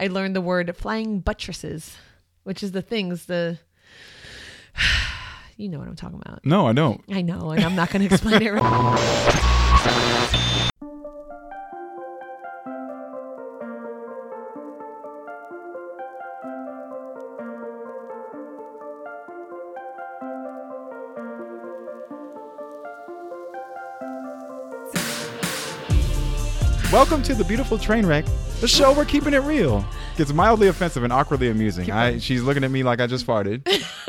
I learned the word flying buttresses, which is the things you know what I'm talking about. No, I don't. I know, and I'm not going to explain it right. Welcome to The Beautiful Trainwreck, the show where keeping it real gets mildly offensive and awkwardly amusing. She's looking at me like I just farted.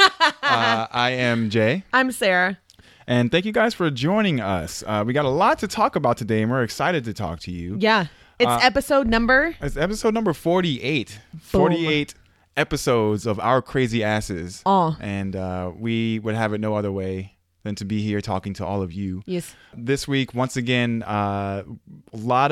I am Jay. I'm Sarah. And thank you guys for joining us. We got a lot to talk about today, and we're excited to talk to you. Yeah. It's episode number? It's episode number 48. Boom. 48 episodes of Our Crazy Asses. Oh. And we would have it no other way than to be here talking to all of you. Yes. This week, once again, a lot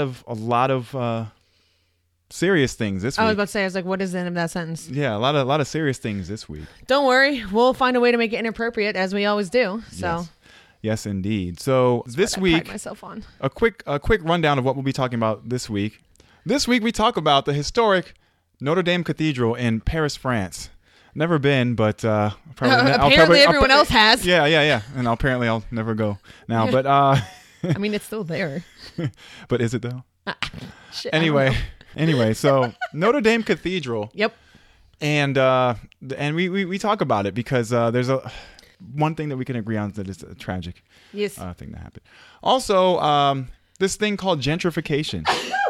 of serious things this week. I was about to say, I was like, what is the end of that sentence? Yeah, a lot of serious things this week. Don't worry. We'll find a way to make it inappropriate, as we always do. So. Yes, indeed. So this week, I pride myself on. a quick rundown of what we'll be talking about this week. This week, we talk about the historic Notre Dame Cathedral in Paris, France. Never been, but apparently everyone else has. Yeah. And apparently I'll never go now. But I mean, it's still there. But is it though? Shit, Anyway, so Notre Dame Cathedral. Yep. And we talk about it because there's one thing that we can agree on, that it's a tragic thing that happened. Also, this thing called gentrification.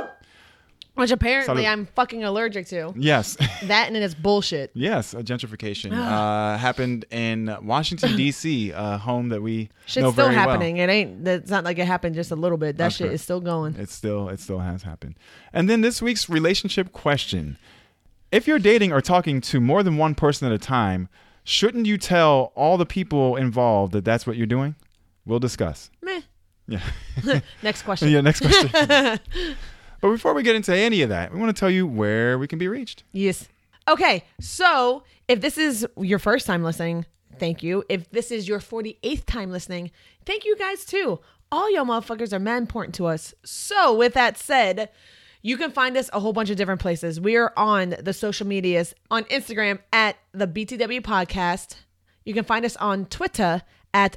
Which apparently I'm fucking allergic to. Yes. That and it's bullshit. Yes, gentrification happened in Washington, D.C., a home that we Shit's know still very happening. well. It's not like it happened just a little bit. That shit is still going. It still has happened. And then this week's relationship question. If you're dating or talking to more than one person at a time, shouldn't you tell all the people involved that that's what you're doing? We'll discuss. Meh. Yeah. Next question. Yeah, next question. But before we get into any of that, we want to tell you where we can be reached. Yes. Okay, so if this is your first time listening, thank you. If this is your 48th time listening, thank you guys too. All y'all motherfuckers are mad important to us. So with that said, you can find us a whole bunch of different places. We are on the social medias, on Instagram at the BTW Podcast. You can find us on Twitter at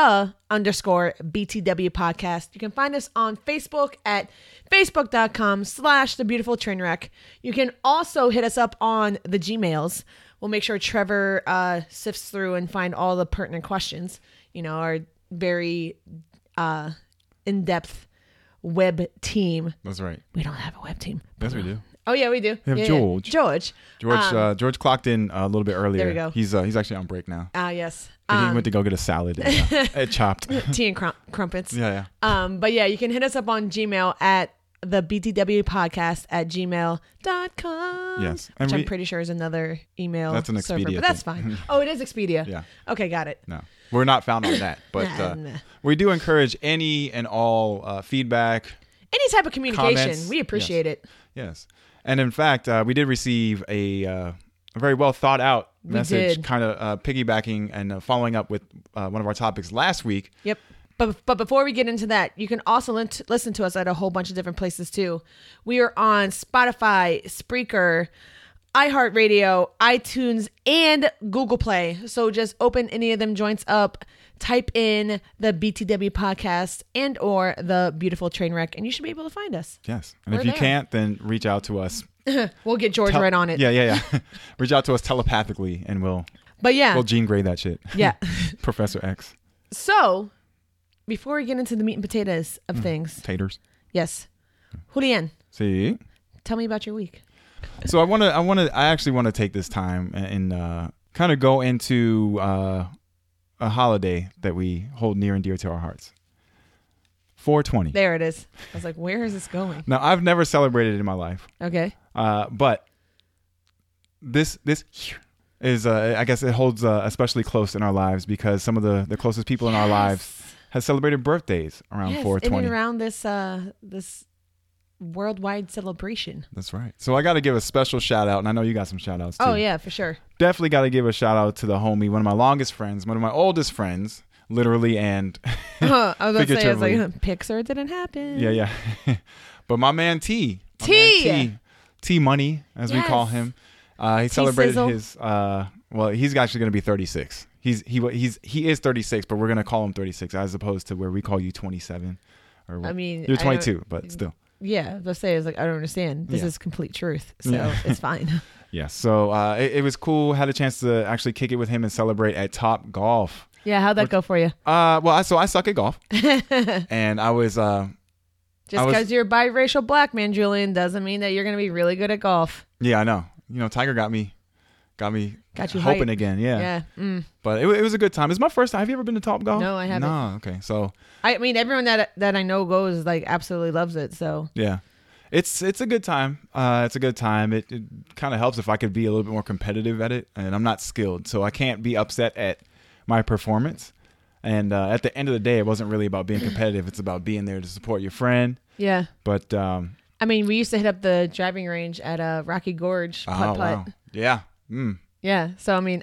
_BTW Podcast. You can find us on Facebook at facebook.com/thebeautifultrainwreck. You can also hit us up on the Gmails. We'll make sure Trevor sifts through and find all the pertinent questions. You know, our very in-depth web team. That's right. We don't have a web team. Yes, we do. Oh yeah, we do. We have George. George Clocked in a little bit earlier. There we go. He's actually on break now. Yes. He went to go get a salad and chopped. Tea and crumpets. Yeah. But yeah, you can hit us up on Gmail at the BTW Podcast at gmail.com. Yes. Which I'm pretty sure is another email. That's an server, Expedia but that's thing. fine. Oh, it is Expedia. Yeah. Okay, got it. No, we're not found on that, but we do encourage any and all feedback. Any type of communication. Comments. We appreciate it. Yes. And in fact, we did receive a very well thought out message, kind of piggybacking and following up with one of our topics last week. Yep. But before we get into that, you can also listen to us at a whole bunch of different places too. We are on Spotify, Spreaker, iHeartRadio, iTunes, and Google Play. So just open any of them joints up, type in the BTW Podcast and or the Beautiful Trainwreck, and you should be able to find us. Yes. And if you can't, then reach out to us. We'll get George right on it. Yeah. Reach out to us telepathically and we'll Gene Gray that shit. Yeah. Professor X. So before we get into the meat and potatoes of things. Taters. Yes. Julian. See? Tell me about your week. So I actually want to take this time and kind of go into a holiday that we hold near and dear to our hearts. 420. There it is. I was like, where is this going? Now, I've never celebrated it in my life. Okay. But this is, I guess it holds especially close in our lives because some of the closest people in our lives have celebrated birthdays around 420. In and around this worldwide celebration. That's right. So I got to give a special shout out, and I know you got some shout outs too. Oh, yeah, for sure. Definitely got to give a shout out to the homie, one of my longest friends, one of my oldest friends, literally and I was going to say, I was like, figuratively. Pixar didn't happen. Yeah. But my man T. T Money, as we call Yes. him. He celebrated Sizzle. his. Well, he's actually going to be 36. He is 36, but we're going to call him 36 as opposed to where we call you 27. Or I mean, you're I don't- 22, but still. Yeah, let's say it's like I don't understand. This Yeah. is complete truth, so Yeah. it's fine. Yeah. So it was cool. Had a chance to actually kick it with him and celebrate at Top Golf. Yeah, how'd that go for you? Well, I suck at golf, and I was. Just I was- because you're a biracial black man, Julian, doesn't mean that you're going to be really good at golf. Yeah, I know. Tiger got me Got you hoping hyped. again. Yeah. Yeah. Mm. But it was a good time. It's my first time. Have you ever been to Top Golf? No, I haven't. No. Okay. So I mean, everyone that I know goes like absolutely loves it. So yeah, it's a good time. It's a good time. It kind of helps if I could be a little bit more competitive at it, and I'm not skilled, so I can't be upset at my performance. And at the end of the day, it wasn't really about being competitive. It's about being there to support your friend. yeah. But I mean, we used to hit up the driving range at Rocky Gorge putt putt. wow, yeah, Yeah. So I mean,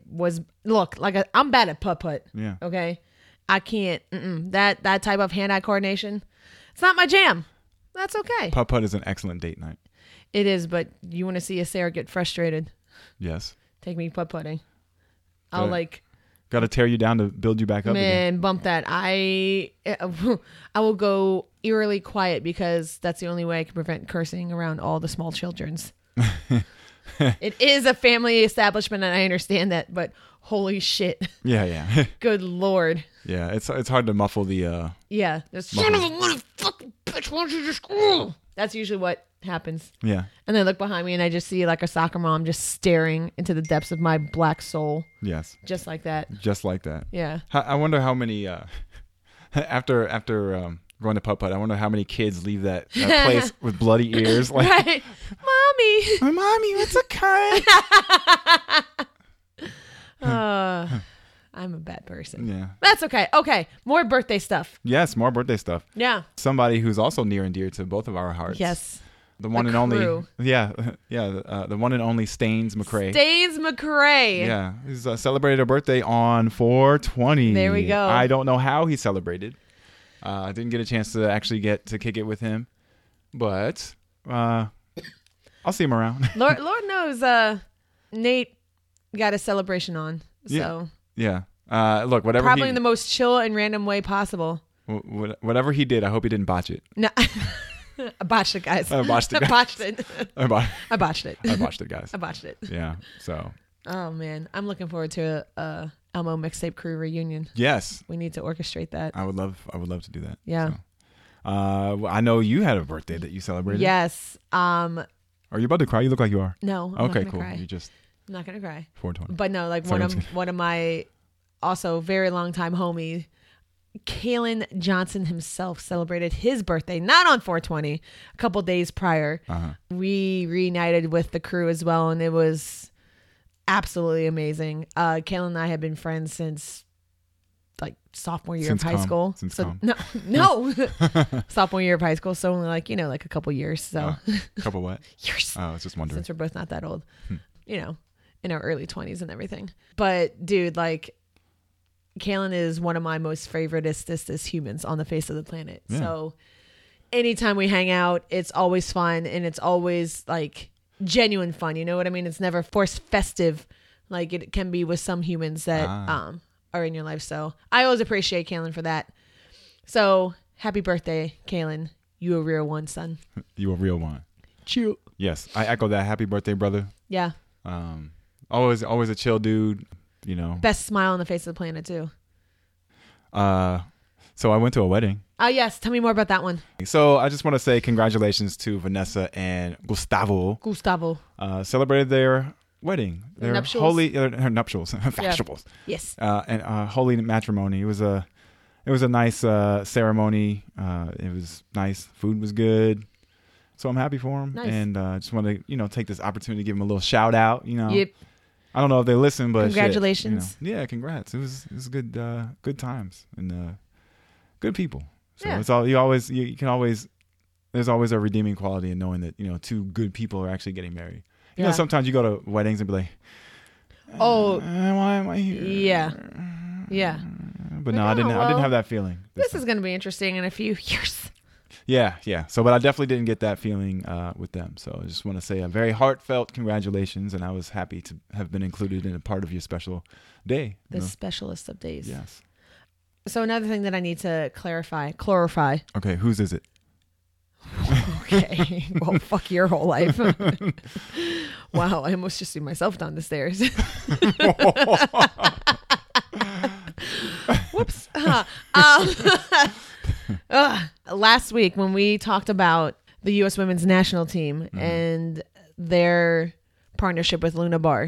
I'm bad at putt putt. yeah. Okay, I can't. That type of hand eye coordination, it's not my jam. That's okay. Putt putt is an excellent date night. It is, but you want to see a Sarah get frustrated? Yes, Take me putt putting. I'll Good. like. got to tear you down to build you back up again. Man, bump that. I will go eerily quiet because that's the only way I can prevent cursing around all the small children's. It is a family establishment, and I understand that, but holy shit, Yeah, yeah, good lord, yeah. It's hard to muffle the. yeah. Just, son of a motherfucking bitch, why don't you just go? That's usually what happens. Yeah. And then I look behind me, and I just see like a soccer mom just staring into the depths of my black soul, Yes. just like that. Just like that. Yeah. I wonder how many after going to putt putt. I wonder how many kids leave that place with bloody ears. Like, Right, mommy. Mommy, what's a cut? I'm a bad person. Yeah. That's okay. Okay, more birthday stuff. Yes, more birthday stuff. Yeah. Somebody who's also near and dear to both of our hearts. Yes. The one and crew. only. Yeah, yeah. The one and only Staines McRae. Staines McRae. Yeah, he's celebrated a birthday on 4/20. There we go. I don't know how he celebrated. I didn't get a chance to actually get to kick it with him, but I'll see him around. Lord knows Nate got a celebration on. So Yeah. Look, whatever probably he, in the most chill and random way possible. whatever he did, I hope he didn't botch it. No. I botched it, guys. I botched it, I guys. botched it. I botched it. botched it, guys. I botched it. Yeah. So Oh man, I'm looking forward to a Elmo mixtape crew reunion. yes, We need to orchestrate that. I would love to do that. Yeah. So, I know you had a birthday that you celebrated. Yes. Are you about to cry? You look like you are. No. I'm Okay, not gonna cool. Cry. You just I'm not gonna cry. 420. But no, like Sorry, I'm one of my also very long time homie, Kalen Johnson himself celebrated his birthday, not on 420, a couple days prior. Uh-huh. We reunited with the crew as well, and it was absolutely amazing. Kalen and I have been friends since like sophomore year Since of high com. school. Since so com. no, sophomore year of high school. So only like a couple years. So Couple what? years. Oh, I was just wondering. Since we're both not that old, in our early 20s and everything. But dude, like, Kalen is one of my most favoriteest humans on the face of the planet. Yeah. So anytime we hang out, it's always fun, and it's always like genuine fun. You know what I mean? It's never forced festive like it can be with some humans that are in your life. So I always appreciate Kalen for that. So happy birthday, Kalen. You a real one, son. You a real one. Chill. Yes, I echo that. Happy birthday, brother. Yeah. Always a chill dude. Best smile on the face of the planet too. So I went to a wedding. Oh yes, tell me more about that one. So I just want to say congratulations to Vanessa and Gustavo. Celebrated their wedding, their Nuptials. her nuptials, fashionables, Yes. and holy matrimony. It was a nice ceremony. It was nice. Food was good. So I'm happy for them, Nice. and just want to take this opportunity to give them a little shout out. Yep. I don't know if they listen, but Congratulations. shit, yeah, congrats. It was good times and good people. So Yeah. it's all you can always. There's always a redeeming quality in knowing that two good people are actually getting married. You know, sometimes you go to weddings and be like, Oh, why am I here? yeah. Yeah. But no, I didn't have that feeling. This is going to be interesting in a few years. Yeah, yeah. So, but I definitely didn't get that feeling with them. So I just want to say a very heartfelt congratulations, and I was happy to have been included in a part of your special day. The specialist of days. Yes. So another thing that I need to clarify. Okay, whose is it? Okay. Well, fuck your whole life. Wow, I almost just threw myself down the stairs. Whoops. Last week when we talked about the U.S. women's national team and their partnership with Luna Bar,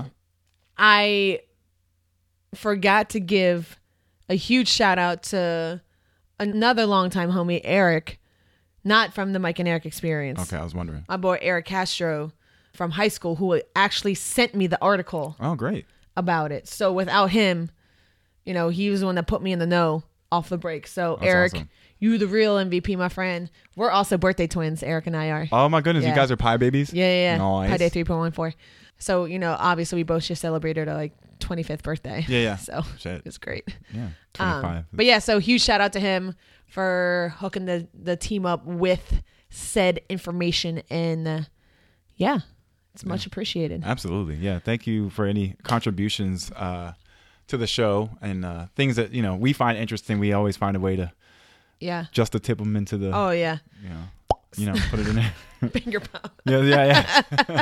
I forgot to give a huge shout out to another longtime homie, Eric, not from the Mike and Eric experience. Okay, I was wondering. My boy Eric Castro from high school, who actually sent me the article. Oh, great. About it. So without him, you know, he was the one that put me in the know off the break. So That's Eric, awesome. you the real MVP, my friend. We're also birthday twins. Eric and I are. Oh my goodness, Yeah. you guys are pie babies? Yeah. Nice. Pi Day 3.14. So, you know, obviously we both just celebrated our 25th birthday. Yeah. So Shit. it was great. Yeah, 25. But yeah, so huge shout out to him for hooking the team up with said information, and yeah, it's much appreciated. Absolutely. Yeah. Thank you for any contributions to the show and things that, you know, we find interesting. We always find a way to just to tip them into the, Oh yeah. you know, put it in there. Finger pop. Yeah.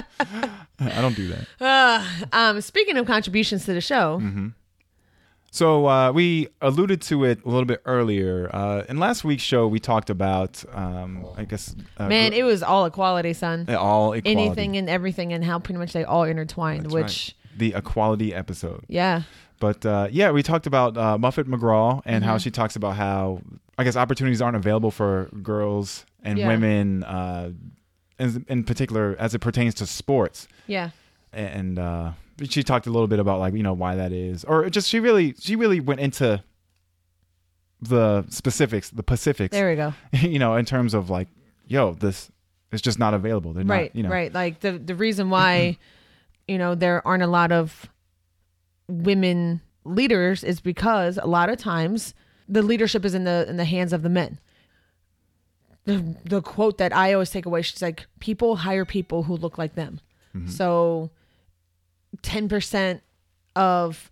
I don't do that. Speaking of contributions to the show, So we alluded to it a little bit earlier. In last week's show, we talked about, I guess, man, it was all equality, son. all equality. Anything and everything, and how pretty much they all intertwined. That's which right. The equality episode. Yeah. But yeah, we talked about Muffet McGraw and how she talks about how, I guess, opportunities aren't available for girls and women, in particular, as it pertains to sports. Yeah. And she talked a little bit about, like, you know, why that is, or just she really went into the specifics, the Pacifics. There we go. You know, in terms of like, yo, this is just not available. They're Right. not, you know. Right. Like the reason why, you know, there aren't a lot of women leaders is because a lot of times the leadership is in the hands of the men. The quote that I always take away, she's like, people hire people who look like them. So 10% of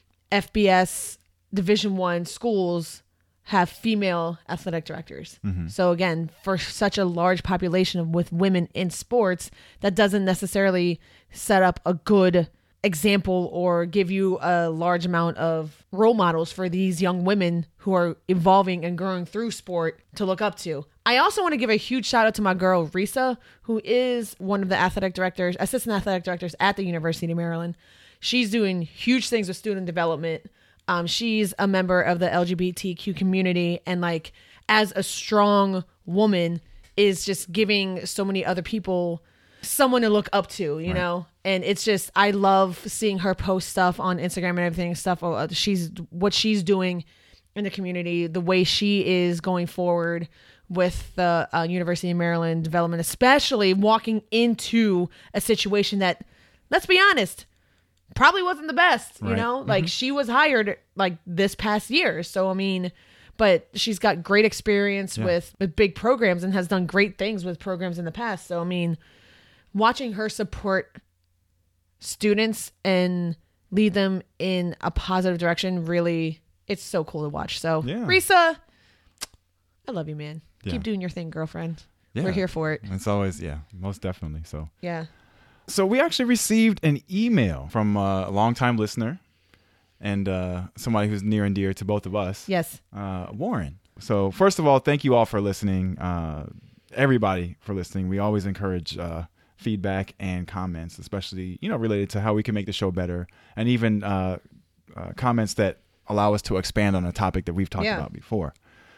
FBS Division I schools have female athletic directors. So again, for such a large population with women in sports, that doesn't necessarily set up a good example or give you a large amount of role models for these young women who are evolving and growing through sport to look up to. I also want to give a huge shout out to my girl Risa, who is one of the assistant athletic directors at the University of Maryland. She's doing huge things with student development. She's a member of the LGBTQ community, and like, as a strong woman, is just giving so many other people someone to look up to, you know? And it's just, I love seeing her post stuff on Instagram and everything, what she's doing in the community, the way she is going forward with the University of Maryland development, especially walking into a situation that, let's be honest, probably wasn't the best, you know? Like, she was hired like this past year. So, I mean, but she's got great experience with big programs and has done great things with programs in the past. So, I mean, watching her support students and lead them in a positive direction, really, it's so cool to watch. So, Risa, I love you, man. Keep doing your thing, girlfriend. We're here for it. It's always, most definitely. So, yeah. So we actually received an email from a longtime listener and somebody who's near and dear to both of us. Yes. Warren. So first of all, thank you all for listening. Everybody for listening. We always encourage feedback and comments, especially, you know, related to how we can make the show better, and even comments that allow us to expand on a topic that we've talked about before.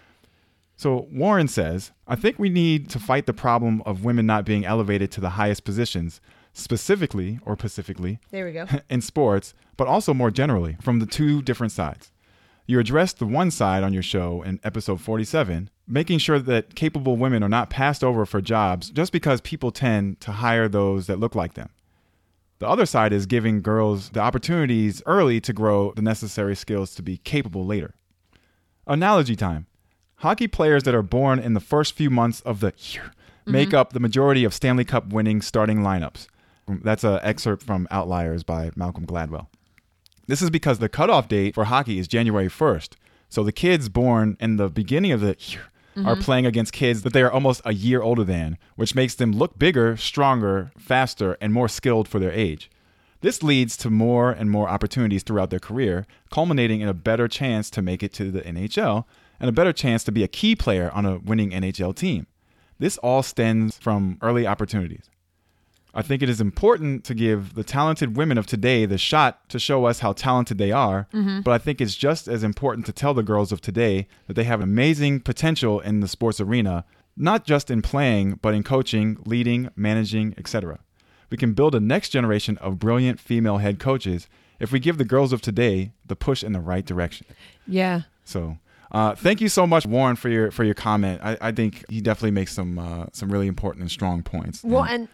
So Warren says, I think we need to fight the problem of women not being elevated to the highest positions, specifically or pacifically, there we go, in sports, but also more generally from the two different sides. You addressed the one side on your show in episode 47, making sure that capable women are not passed over for jobs just because people tend to hire those that look like them. The other side is giving girls the opportunities early to grow the necessary skills to be capable later. Analogy time. Hockey players that are born in the first few months of the year make up the majority of Stanley Cup winning starting lineups. That's an excerpt from Outliers by Malcolm Gladwell. This is because the cutoff date for hockey is January 1st. So the kids born in the beginning of the year are playing against kids that they are almost a year older than, which makes them look bigger, stronger, faster, and more skilled for their age. This leads to more and more opportunities throughout their career, culminating in a better chance to make it to the NHL and a better chance to be a key player on a winning NHL team. This all stems from early opportunities. I think it is important to give the talented women of today the shot to show us how talented they are, but I think it's just as important to tell the girls of today that they have amazing potential in the sports arena, not just in playing, but in coaching, leading, managing, etc. We can build a next generation of brilliant female head coaches if we give the girls of today the push in the right direction. Yeah. So thank you so much, Warren, for your comment. I think he definitely makes some really important and strong points. Well, and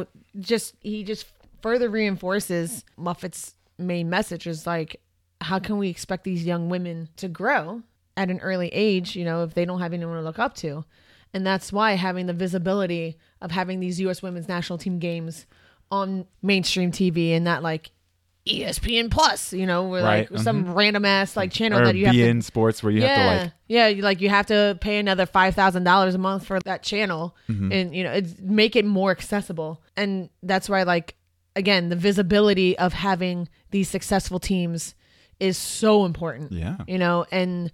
he just further reinforces Muffet's main message is like, how can we expect these young women to grow at an early age, if they don't have anyone to look up to? And that's why having the visibility of having these U.S. women's national team games on mainstream TV and not like ESPN Plus, where like some random ass like channel or that you have to sports where you have to you have to pay another $5,000 a month for that channel, and make it more accessible. And that's why, again, the visibility of having these successful teams is so important. Yeah, and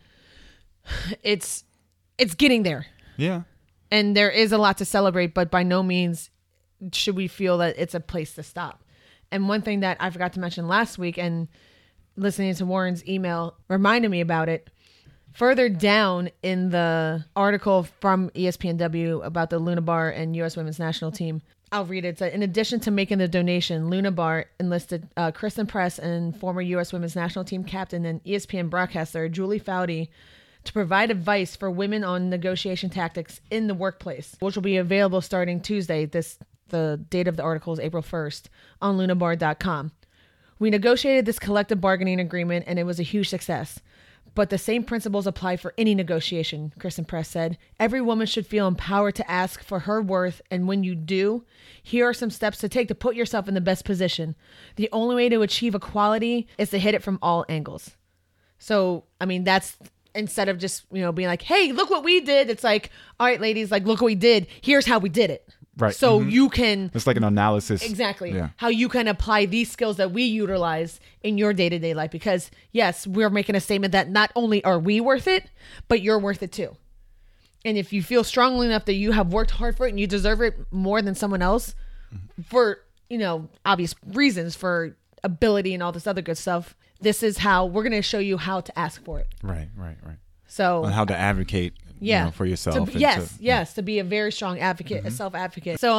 it's getting there. Yeah, and there is a lot to celebrate, but by no means should we feel that it's a place to stop. And one thing that I forgot to mention last week, and listening to Warren's email reminded me about it, further down in the article from ESPNW about the Luna Bar and U.S. women's national team, I'll read it. It said, in addition to making the donation, Luna Bar enlisted Kristen Press and former U.S. women's national team captain and ESPN broadcaster Julie Foudy to provide advice for women on negotiation tactics in the workplace, which will be available starting Tuesday. The date of the article is April 1st on lunabar.com. We negotiated this collective bargaining agreement and it was a huge success. But the same principles apply for any negotiation, Kristen Press said. Every woman should feel empowered to ask for her worth, and when you do, here are some steps to take to put yourself in the best position. The only way to achieve equality is to hit it from all angles. So, that's instead of just, being like, hey, look what we did. It's like, all right, ladies, look what we did. Here's how we did it. Right. So you can... It's like an analysis. Exactly. Yeah. How you can apply these skills that we utilize in your day-to-day life. Because, yes, we're making a statement that not only are we worth it, but you're worth it too. And if you feel strongly enough that you have worked hard for it and you deserve it more than someone else for, obvious reasons, for ability and all this other good stuff, this is how we're going to show you how to ask for it. Right. So... And how to advocate... for yourself. To be a very strong advocate, a self-advocate. So,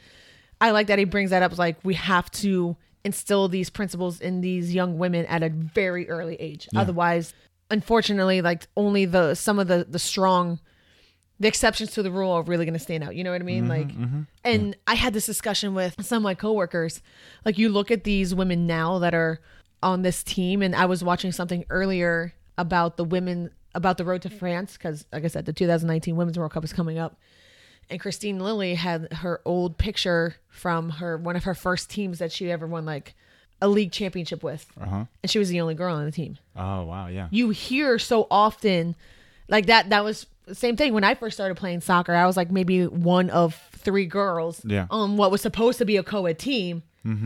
I like that he brings that up. Like, we have to instill these principles in these young women at a very early age. Yeah. Otherwise, unfortunately, only some of the strong, the exceptions to the rule are really going to stand out. You know what I mean? I had this discussion with some of my coworkers. You look at these women now that are on this team, and I was watching something earlier about the women, about the road to France, because like I said, the 2019 Women's World Cup is coming up, and Christine Lilly had her old picture from one of her first teams that she ever won a league championship with, and she was the only girl on the team. Oh wow, yeah. You hear so often that was the same thing when I first started playing soccer. I was maybe one of 3 girls on what was supposed to be a co-ed team,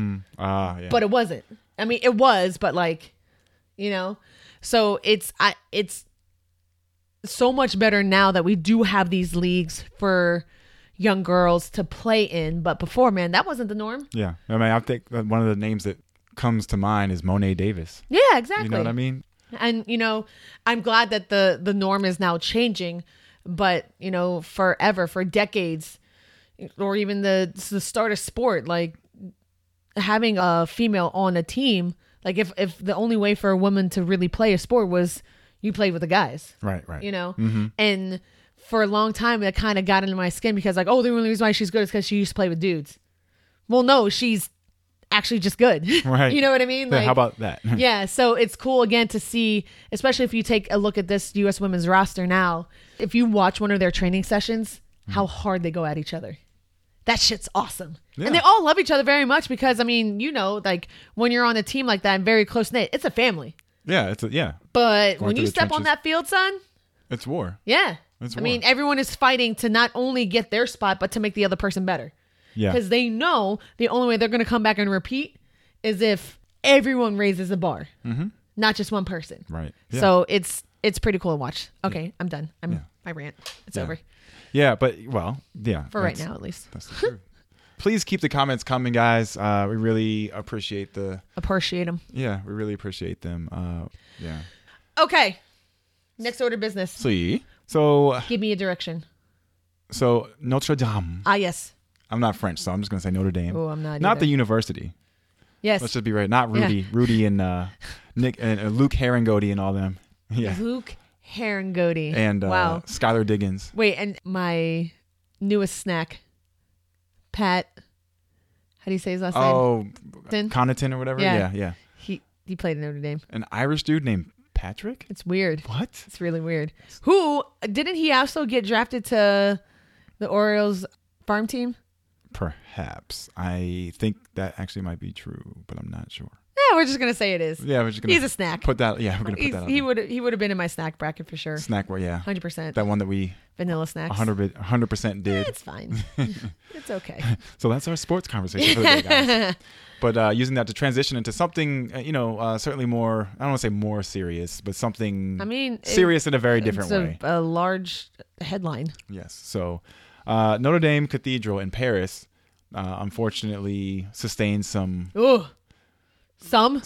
but it wasn't. It was, but so it's so much better now that we do have these leagues for young girls to play in. But before, man, that wasn't the norm. Yeah. I think one of the names that comes to mind is Monet Davis. Yeah, exactly. You know what I mean? And, I'm glad that the norm is now changing. But, forever, for decades, or even the start of sport, having a female on a team, if the only way for a woman to really play a sport was you played with the guys. Right. And for a long time, that kind of got into my skin because the only reason why she's good is because she used to play with dudes. Well, no, she's actually just good. Right. You know what I mean? Yeah, how about that? Yeah, so it's cool again to see, especially if you take a look at this U.S. women's roster now, if you watch one of their training sessions, how hard they go at each other. That shit's awesome. Yeah. And they all love each other very much because, I mean, you know, like when you're on a team like that and very close knit, it's a family. Yeah, But Going when through you the step on trenches. that field, son, it's war. yeah. It's I war. mean, everyone is fighting to not only get their spot, but to make the other person better. Yeah. Because they know the only way they're going to come back and repeat is if everyone raises the bar, not just one person. Right. Yeah. So it's pretty cool to watch. Okay, I'm done. My rant. It's Yeah. over Yeah, but well, yeah. for right that's- now, at least. That's the truth. Please keep the comments coming, guys. We really appreciate Appreciate them. we really appreciate them. Yeah. Okay, next order of business. See, so Give me a direction. Notre Dame. Ah, yes. I'm not French, so I'm just gonna say Notre Dame. Oh, I'm not. Not either. the university. Yes. Let's just be right. Not Rudy. Rudy and Nick and Luke Herringody and all them. Yeah. Luke Herringody. And wow. Skylar Diggins. Wait, and my newest snack, Pat. How do you say his last name? Oh, Tin? Connaughton or whatever. Yeah. Yeah. He played in Notre Dame. An Irish dude named Patrick. It's weird. What? It's really weird. Who didn't he also get drafted to the Orioles farm team? Perhaps. I think that actually might be true, but I'm not sure. Yeah, we're just gonna say it is. Yeah, we're just gonna He's a snack. put that. Yeah, we're gonna put that. He would have been in my snack bracket for sure. Snack. Well, yeah, 100%. that one that we Vanilla snacks. 100% did. It's fine. It's okay. So that's our sports conversation for the day, guys. But using that to transition into something, certainly more. I don't want to say more serious, but something. I mean, serious in a very different way. A large headline. Yes. So Notre Dame Cathedral in Paris, unfortunately, sustained some Ooh, some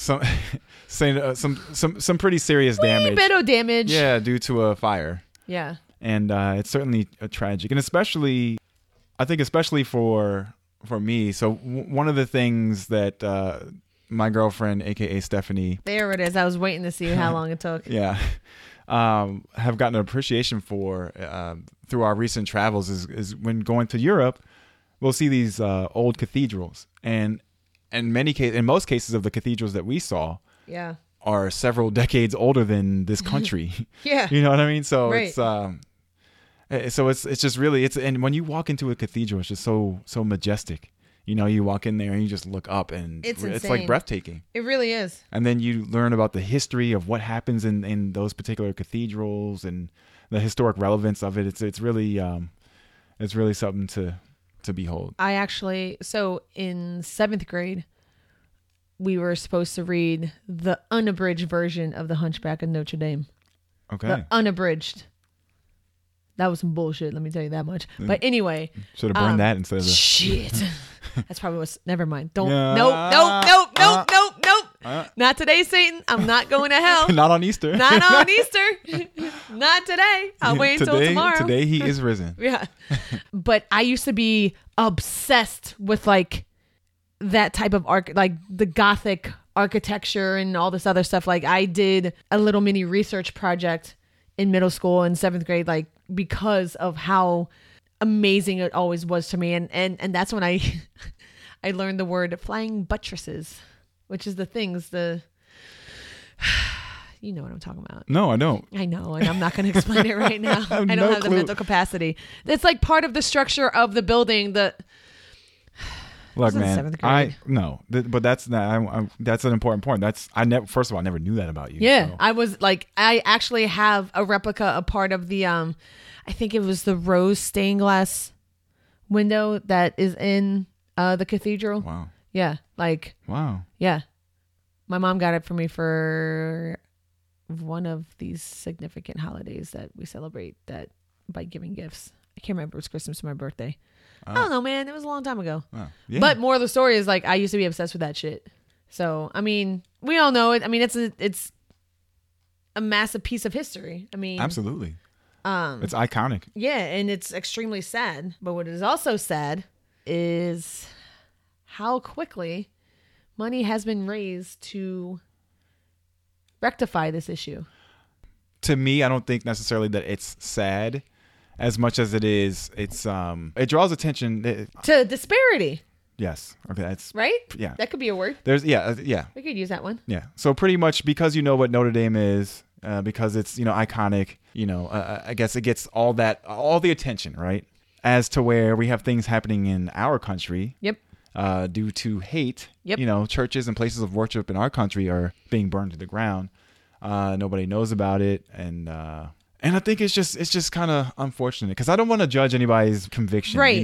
pretty serious damage. bit of damage. Yeah, due to a fire. Yeah. And it's certainly tragic, and especially for me. So one of the things that my girlfriend, aka Stephanie, There it is. I was waiting to see how long it took. yeah, have gotten an appreciation for through our recent travels is when going to Europe, we'll see these old cathedrals, and in most cases of the cathedrals that we saw, Yeah. are several decades older than this country. Yeah. You know what I mean? So Right. it's just really and when you walk into a cathedral, it's just so majestic. You know, you walk in there and you just look up and It's like insane. breathtaking. It really is. And then you learn about the history of what happens in those particular cathedrals and the historic relevance of it. It's really something to behold. I actually, so in 7th grade, we were supposed to read the unabridged version of The Hunchback of Notre Dame. Okay. The unabridged. That was some bullshit, let me tell you that much. But anyway. Should have burned that instead of the Shit. That's probably what's, never mind. Don't, Yeah. nope. Not today, Satan. I'm not going to hell. not on Easter. Not on Easter. Not today. I'll wait until tomorrow. Today he is risen. Yeah. But I used to be obsessed with like that type of like the Gothic architecture and all this other stuff. Like I did a little mini research project in middle school in 7th grade, like because of how amazing it always was to me. And that's when I learned the word flying buttresses, which is the things, you know what I'm talking about. No, I don't. I know, and I'm not going to explain it right now. I don't no have the clue. mental capacity. It's like part of the structure of the building. Look, This is man, 7th grade. but that's not. That's an important point. First of all, I never knew that about you. Yeah, so. I was like, I actually have a replica, a part of the, I think it was the rose stained glass window that is in the cathedral. Wow. Yeah, like, Wow. yeah. My mom got it for me for one of these significant holidays that we celebrate that by giving gifts. I can't remember if it was Christmas or my birthday. I don't know, man. It was a long time ago. Oh, yeah. But more of the story is like I used to be obsessed with that shit. So I mean, we all know it. I mean, it's a massive piece of history. I mean, Absolutely. It's iconic. yeah, and it's extremely sad. But what is also sad is how quickly money has been raised to rectify this issue. To me, I don't think necessarily that it's sad as much as it draws attention. To disparity. Yes. Okay. That's right? Yeah. That could be a word. There's yeah. We could use that one. Yeah. So pretty much because you know what Notre Dame is, because it's iconic. I guess it gets all the attention, right? As to where we have things happening in our country. Yep. Due to hate. Yep. Churches and places of worship in our country are being burned to the ground. Nobody knows about it, and I think it's just kind of unfortunate because I don't want to judge anybody's conviction. Right.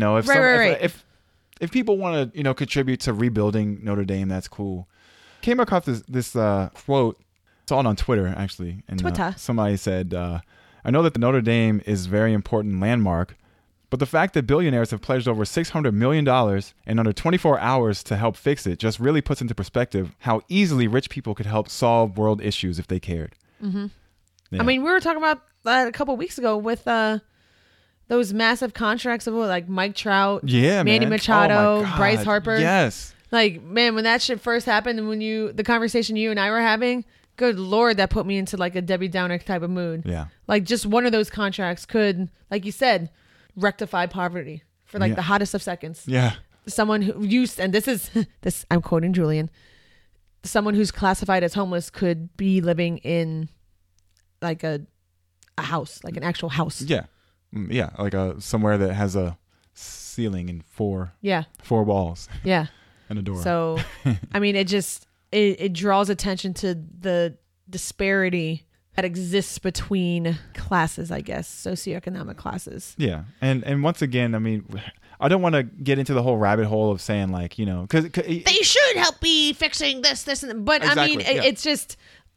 If people want to contribute to rebuilding Notre Dame, that's cool. Came across this quote. Saw it on Twitter actually, and Twitter. Somebody said, "I know that the Notre Dame is a very important landmark, but the fact that billionaires have pledged over $600 million in under 24 hours to help fix it just really puts into perspective how easily rich people could help solve world issues if they cared." Mm-hmm. Yeah. I mean, we were talking about that a couple weeks ago with those massive contracts of like Mike Trout, Manny Machado, Bryce Harper. Yes. Like, man, when that shit first happened and when the conversation you and I were having, good Lord, that put me into like a Debbie Downer type of mood. Yeah. Like just one of those contracts could, like you said, rectify poverty for like the hottest of seconds. Yeah. Someone who used, and this is, I'm quoting Julian, someone who's classified as homeless could be living in like a house, like an actual house. Yeah. Yeah. Like somewhere that has a ceiling and four walls. Yeah. And a door. So, I mean, it draws attention to the disparity that exists between classes, I guess, socioeconomic classes. Yeah. And once again, I mean, I don't want to get into the whole rabbit hole of saying like, because they should help me fixing this, and but exactly, I mean, it's just,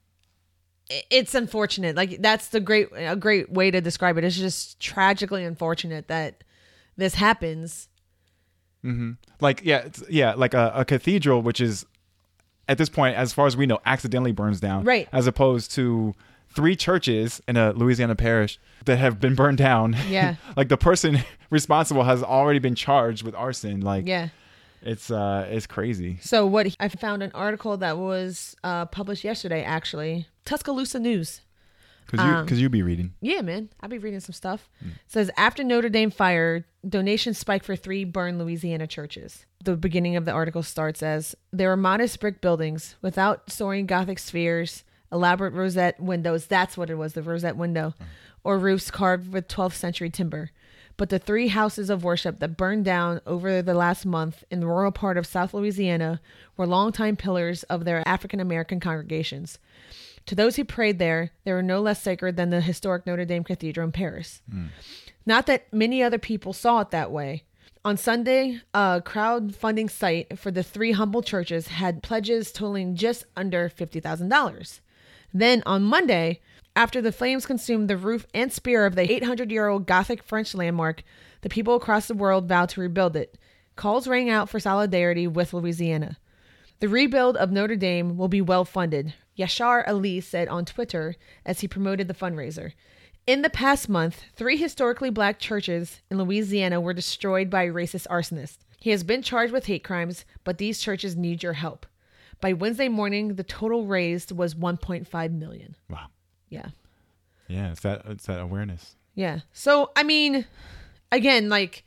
it's unfortunate. Like that's a great way to describe it. It's just tragically unfortunate that this happens. Mm-hmm. Like, like a cathedral, which is at this point, as far as we know, accidentally burns down. Right. As opposed to 3 churches in a Louisiana parish that have been burned down. Yeah. Like the person responsible has already been charged with arson. Like, yeah. It's crazy. So I found an article that was published yesterday, actually. Tuscaloosa News. Because you be reading. Yeah, man. I'll be reading some stuff. It says, after Notre Dame fire, donations spike for 3 burned Louisiana churches. The beginning of the article starts as, there are modest brick buildings without soaring Gothic spheres, elaborate rosette windows. That's what it was, the rosette window. Or roofs carved with 12th century timber. But the 3 houses of worship that burned down over the last month in the rural part of South Louisiana were longtime pillars of their African-American congregations. To those who prayed there, they were no less sacred than the historic Notre Dame Cathedral in Paris. Not that many other people saw it that way. On Sunday, a crowdfunding site for the 3 humble churches had pledges totaling just under $50,000. Then on Monday, after the flames consumed the roof and spire of the 800-year-old Gothic French landmark, the people across the world vowed to rebuild it. Calls rang out for solidarity with Louisiana. The rebuild of Notre Dame will be well funded, Yashar Ali said on Twitter as he promoted the fundraiser. In the past month, 3 historically black churches in Louisiana were destroyed by a racist arsonist. He has been charged with hate crimes, but these churches need your help. By Wednesday morning, the total raised was $1.5 million. Wow. Yeah. Yeah, it's that awareness. Yeah. So, I mean, again, like,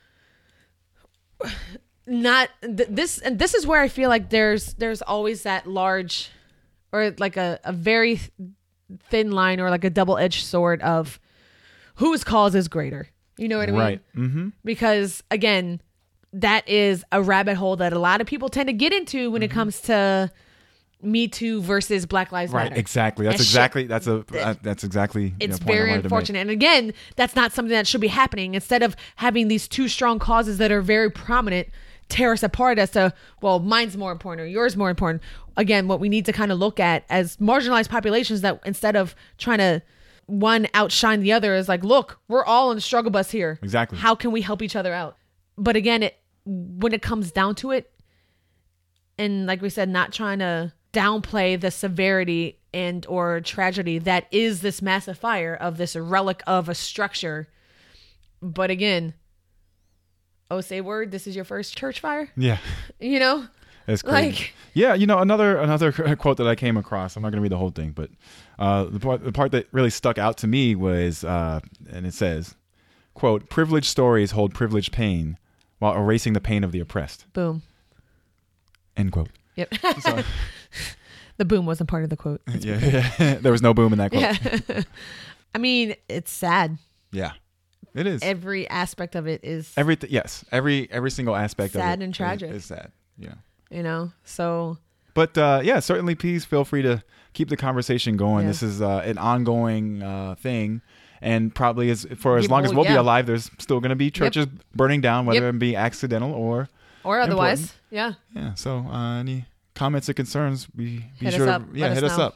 this is where I feel like there's always that large, or like a very thin line, or like a double-edged sword of whose cause is greater. You know what I mean? Right. Mm-hmm. Because again, that is a rabbit hole that a lot of people tend to get into when it comes to Me Too versus Black Lives Matter. Right. Exactly. That's exactly. It's very unfortunate. And again, that's not something that should be happening. Instead of having these 2 strong causes that are very prominent tear us apart as to, well, mine's more important or yours more important. Again, what we need to kind of look at as marginalized populations, that instead of trying to one outshine the other, is like, look, we're all on the struggle bus here. Exactly. How can we help each other out? But again, when it comes down to it, and like we said, not trying to downplay the severity and or tragedy that is this massive fire of this relic of a structure. But again, say word, this is your first church fire? Yeah. You know? It's crazy. Like, yeah, another quote that I came across, I'm not going to read the whole thing, but the part that really stuck out to me was, and it says, quote, "Privileged stories hold privileged pain, while erasing the pain of the oppressed. Boom. End quote. Yep. So, The boom wasn't part of the quote. yeah. There was no boom in that quote. Yeah. I mean, it's sad. Yeah. It is. Every aspect of it is Everything. Yes. Every single aspect of it sad and tragic. is sad. Yeah. So. But yeah, certainly please feel free to keep the conversation going. Yeah. This is an ongoing thing. And probably for as Yeah, long as well, we'll be yeah. alive, there's still going to be churches burning down, whether it be accidental or Otherwise. important. Yeah. Yeah. So any comments or concerns, be Hit sure us up. to hit us know. up.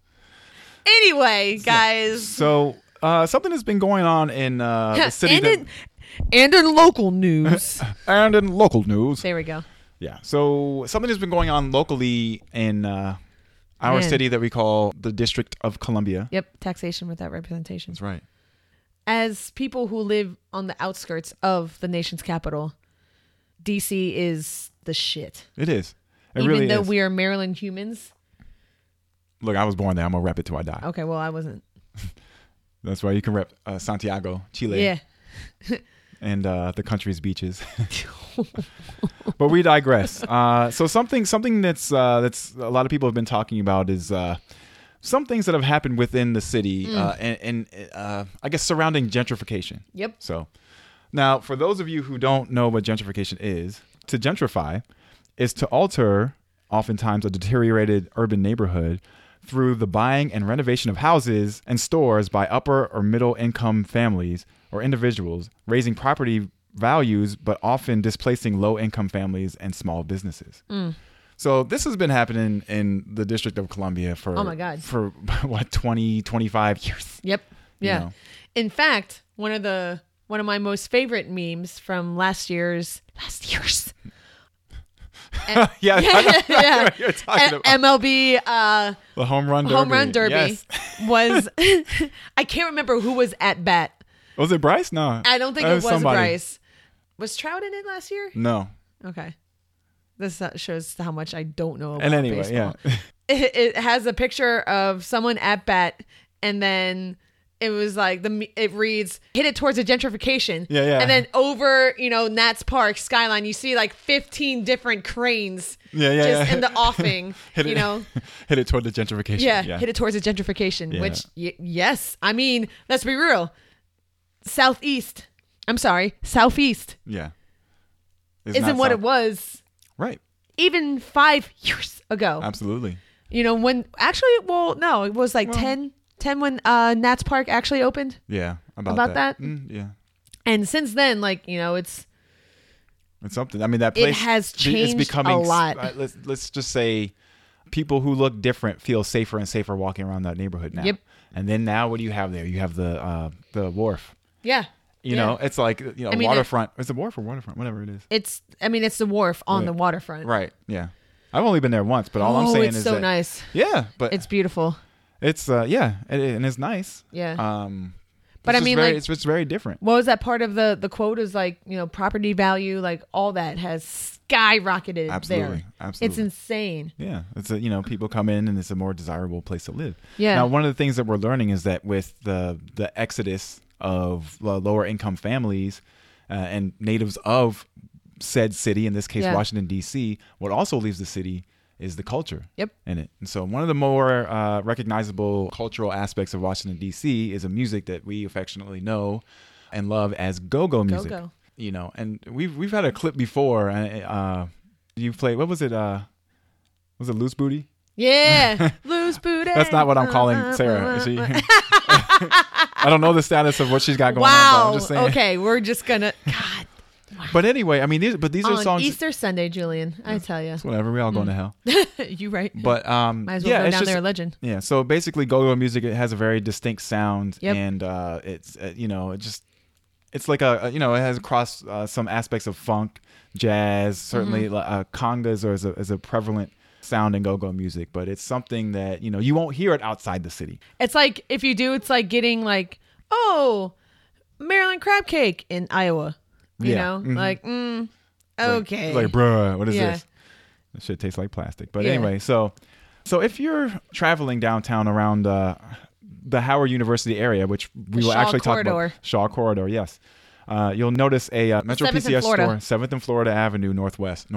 Anyway, guys. So something that's been going on in the city and in local news. and in local news. There we go. Yeah. So something has been going on locally in our Man. city that we call the District of Columbia. Yep. Taxation without representation. That's right. As people who live on the outskirts of the nation's capital, DC is the shit. It is. It Even really though is. we are Maryland humans. Look, I was born there. I'm gonna rep it till I die. Okay, well, I wasn't. That's why you can rep Santiago, Chile, Yeah. and the country's beaches. But we digress. So something that's a lot of people have been talking about is some things that have happened within the city and I guess surrounding gentrification. Yep. So now, for those of you who don't know what gentrification is, to gentrify is to alter oftentimes a deteriorated urban neighborhood through the buying and renovation of houses and stores by upper or middle income families or individuals, raising property values, but often displacing low income families and small businesses. So this has been happening in the District of Columbia for, Oh my God. for what, 20, 25 years. Yep. Yeah. know. In fact, one of my most favorite memes from last year's Yeah, I know what you're talking about. MLB The home run derby. Yes. was I can't remember who was at bat. Was it Bryce? No. I don't think That it was somebody. Bryce. Was Trout in it last year? No. Okay. This shows how much I don't know about And anyway, baseball. yeah. It has a picture of someone at bat, and then it was like it reads hit it towards the gentrification. Yeah. And then over, Nats Park skyline, you see like 15 different cranes Yeah. in the offing. Hit it, hit it toward the gentrification. Yeah, hit it towards the gentrification, Yeah. which yes, I mean, let's be real. Southeast Yeah. isn't what it was Right. even 5 years ago. Absolutely. When actually, well, no, it was like 10 when Nats Park actually opened. Yeah. About that? Yeah. And since then, it's It's something. I mean, that place has changed it's becoming, a lot. Let's just say people who look different feel safer and safer walking around that neighborhood now. Yep. And then now what do you have there? You have the wharf. yeah. You know, it's like, I mean, waterfront. Is it wharf or waterfront? Whatever it is. It's the wharf on the waterfront. Right. Yeah. I've only been there once, but all I'm saying it's is so that, nice. Yeah, but It's beautiful. it's and it's nice. Yeah. But I mean, it's just very different. What was that part of the quote is property value, all that has skyrocketed Absolutely. there. Absolutely. It's insane. Yeah, it's people come in and it's a more desirable place to live. Yeah. Now, one of the things that we're learning is that with the exodus of lower income families and natives of said city, in this case Washington D.C., what also leaves the city is the culture in it. And so one of the more recognizable cultural aspects of Washington D.C. is a music that we affectionately know and love as go-go music. Go-go. And we've had a clip before. You played, what was it? Was it Loose Booty? Yeah. Loose booty. That's not what I'm calling Sarah. She, I don't know the status of what she's got going on. But Wow. I'm just saying. Okay, we're just gonna. God. But anyway, I mean, these are On songs. Easter Sunday, Julian, I tell you. Whatever, we all going to hell. You right. But Might as well go it's down just, there a legend. Yeah. So basically, go-go music, it has a very distinct sound, Yep. and it's it's like it has across some aspects of funk, jazz, certainly congas is a prevalent sound in go-go music, but it's something that you won't hear it outside the city. It's like if you do, it's like getting Maryland crab cake in Iowa. You know, Mhm. okay. It's like, bruh, what is Yeah. this? That shit tastes like plastic. But Yeah. anyway, so if you're traveling downtown around the Howard University area, which we will Shaw actually Corridor. talk about, Shaw Corridor, yes. you'll notice a Metro 7th in PCS Florida. store, 7th and Florida Avenue, Northwest.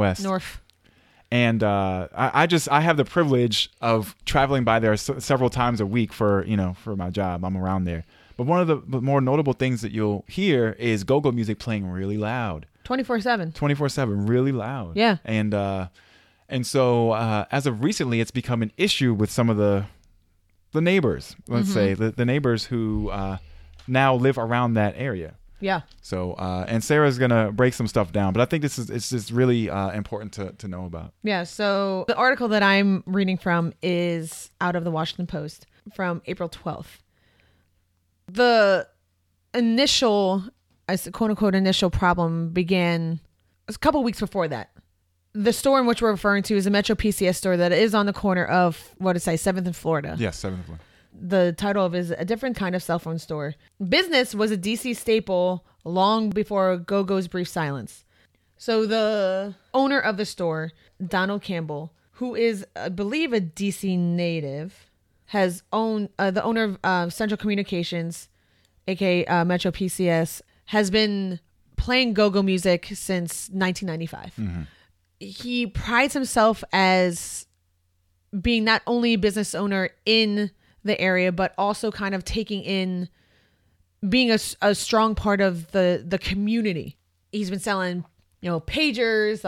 And I have the privilege of traveling by there several times a week for my job. I'm around there. But one of the more notable things that you'll hear is go-go music playing really loud. 24/7. 24/7, really loud. Yeah. And so as of recently, it's become an issue with some of the neighbors, let's say, the neighbors who now live around that area. Yeah. So, and Sarah's going to break some stuff down, but I think it's just really important to know about. Yeah. So the article that I'm reading from is out of the Washington Post from April 12th. The initial, quote unquote, initial problem began a couple weeks before that. The store in which we're referring to is a Metro PCS store that is on the corner of, 7th and Florida. Yes, 7th and Florida. The title of it is A Different Kind of Cell Phone Store. Business was a DC staple long before Go-Go's brief silence. So the owner of the store, Donald Campbell, who is, I believe, a DC native, has owned, the owner of Central Communications, aka Metro PCS, has been playing go-go music since 1995. Mm-hmm. He prides himself as being not only a business owner in the area, but also kind of being a strong part of the community. He's been selling, pagers,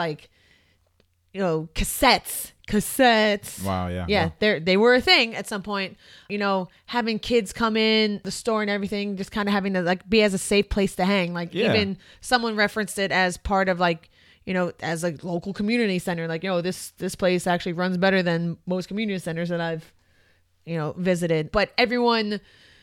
cassettes. Wow. Yeah. Yeah. Wow. They were a thing at some point, having kids come in the store and everything, just kind of having to be as a safe place to hang. Even someone referenced it as part of as a local community center, this place actually runs better than most community centers that I've, visited. But everyone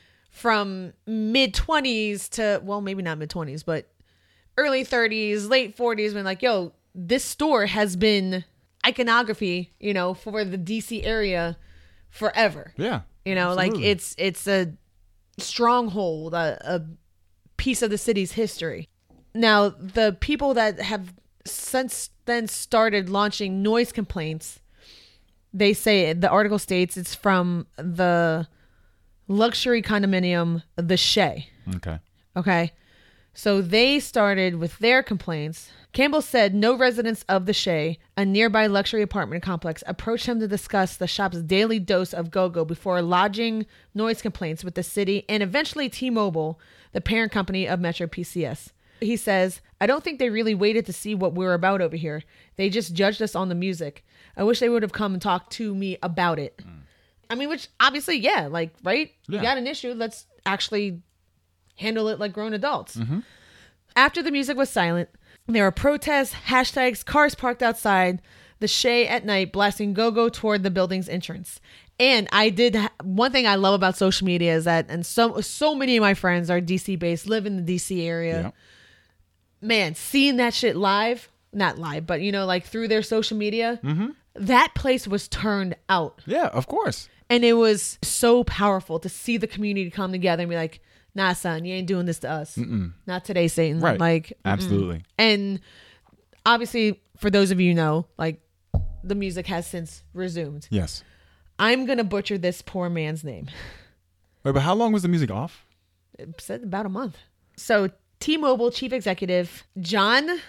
from mid-20s to, well, maybe not mid-20s, but early 30s, late 40s, been this store has been iconography, for the DC area forever. Yeah. Absolutely. It's a stronghold, a piece of the city's history. Now, the people that have since then started launching noise complaints, they say, the article states, it's from the luxury condominium, The Shea. Okay. So they started with their complaints. Campbell said no residents of The Shea, a nearby luxury apartment complex, approached him to discuss the shop's daily dose of go-go before lodging noise complaints with the city and eventually T-Mobile, the parent company of Metro PCS. He says, I don't think they really waited to see what we're about over here. They just judged us on the music. I wish they would have come and talked to me about it. I mean, which obviously, yeah, right? Yeah. You got an issue. Let's actually handle it like grown adults. Mm-hmm. After the music was silent, there were protests, hashtags, cars parked outside The Shea at night, blasting go-go toward the building's entrance. And one thing I love about social media is that, and so many of my friends are DC based, live in the DC area. Yeah. Man, seeing that shit not live, but through their social media, that place was turned out. Yeah, of course. And it was so powerful to see the community come together and be like, nah, son, you ain't doing this to us. Mm-mm. Not today, Satan. Right. Absolutely. And obviously, for those of you who know, the music has since resumed. Yes. I'm going to butcher this poor man's name. Wait, but how long was the music off? It said about a month. So T-Mobile chief executive John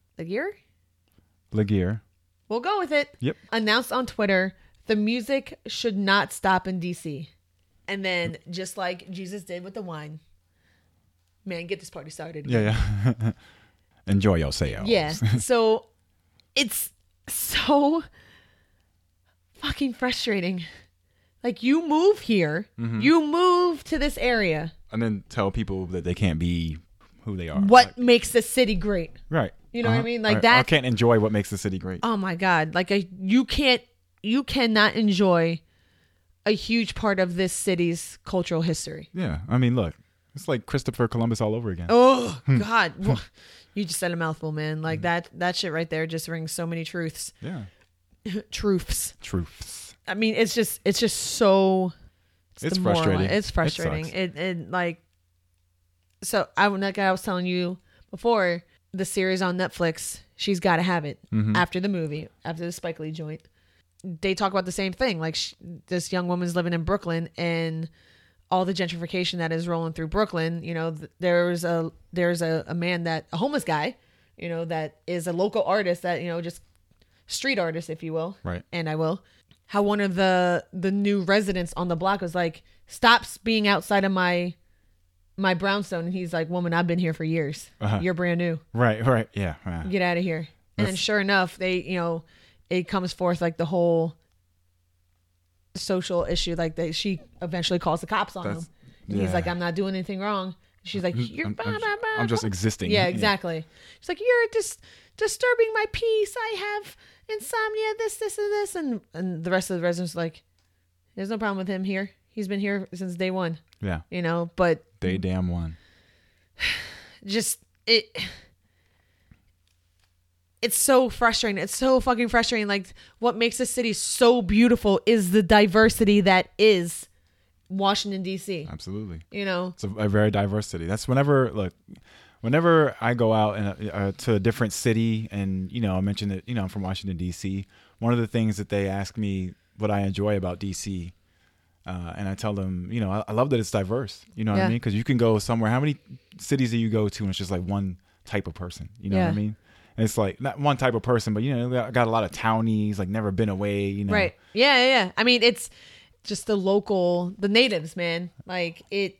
Legere. We'll go with it. Yep. Announced on Twitter, the music should not stop in DC. And then, just like Jesus did with the wine, man, get this party started. Yeah. Enjoy yourselves. Yeah. So it's so fucking frustrating. You move here, you move to this area, and then tell people that they can't be who they are. What makes the city great? Right. You know what I mean? That. I can't enjoy what makes the city great. Oh my God. You cannot enjoy a huge part of this city's cultural history. Yeah. I mean, look, it's like Christopher Columbus all over again. Oh God. Well, you just said a mouthful, man. That shit right there just rings so many truths. Yeah. Truths. I mean, it's just so. It's frustrating. It's frustrating. It so I was telling you before, the series on Netflix, She's Gotta Have It, after the movie, after the Spike Lee joint, they talk about the same thing. This young woman's living in Brooklyn and all the gentrification that is rolling through Brooklyn. You know, there's a man a homeless guy, you know, that is a local artist that, you know, just street artist, if you will. Right. And I will. How one of the new residents on the block was like, stops being outside of my brownstone. And he's like, woman, I've been here for years. You're brand new. Right. Yeah. Get out of here. And then sure enough, they, you know, it comes forth like the whole social issue. Like she eventually calls the cops on him. And he's like, I'm not doing anything wrong. She's like, I'm just existing. Yeah, exactly. She's like, you're just disturbing my peace. I have insomnia, this, and this. And the rest of the residents are like, there's no problem with him here. He's been here since day one. Yeah. You know, but day damn one. Just it's so frustrating. It's so fucking frustrating. Like, what makes this city so beautiful is the diversity that is Washington, D.C. Absolutely. You know, it's a very diverse city. That's whenever I go out and to a different city, and you know, I mentioned that, you know, I'm from Washington, D.C. One of the things that they ask me what I enjoy about D.C. And I tell them, you know, I love that it's diverse. You know what I mean? Because you can go somewhere. How many cities do you go to and it's just like one type of person? You know what I mean? And it's like not one type of person, but, you know, got a lot of townies, like never been away, you know? Right. Yeah. I mean, it's just the natives, man. Like it.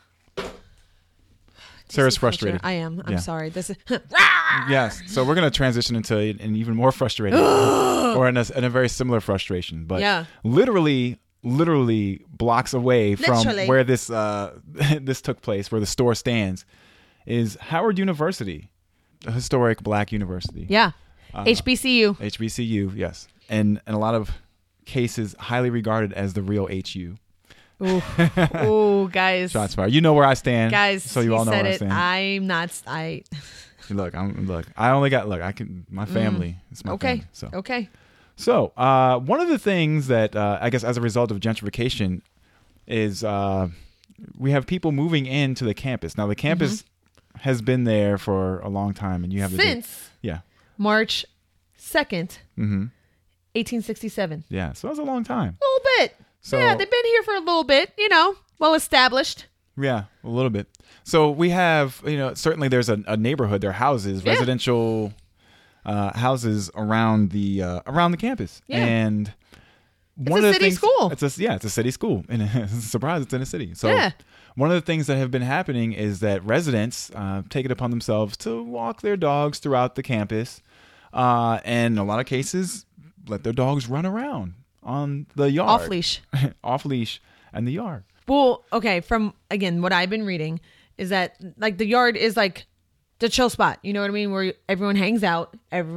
Sarah's frustrated. I am. I'm sorry. This is. Yes. So we're going to transition into an even more frustrating or in a very similar frustration. But literally blocks away from where this this took place, where the store stands, is Howard University, a historic Black university. Yeah, HBCU. HBCU, yes, and in a lot of cases, highly regarded as the real HU. Ooh, guys. Shots fired. You know where I stand, guys. So you all know where I stand. I'm not. Look. I only got. Look, I can. My family. It's my family. So. Okay. So, one of the things that I guess as a result of gentrification is we have people moving into the campus. Now, the campus has been there for a long time, and you have since March 2nd, 1867. Yeah, so that's a long time. A little bit. So, yeah, they've been here for a little bit. You know, well established. Yeah, a little bit. So we have, you know, certainly there's a neighborhood. There are houses, residential. Houses around the campus, and one of the things, school. It's a city school, and it's a surprise it's in a city. So one of the things that have been happening is that residents take it upon themselves to walk their dogs throughout the campus, and in a lot of cases, let their dogs run around on the yard, off leash, and the yard. Well, okay. From again, what I've been reading is that like the yard is like the chill spot, you know what I mean? Where everyone hangs out,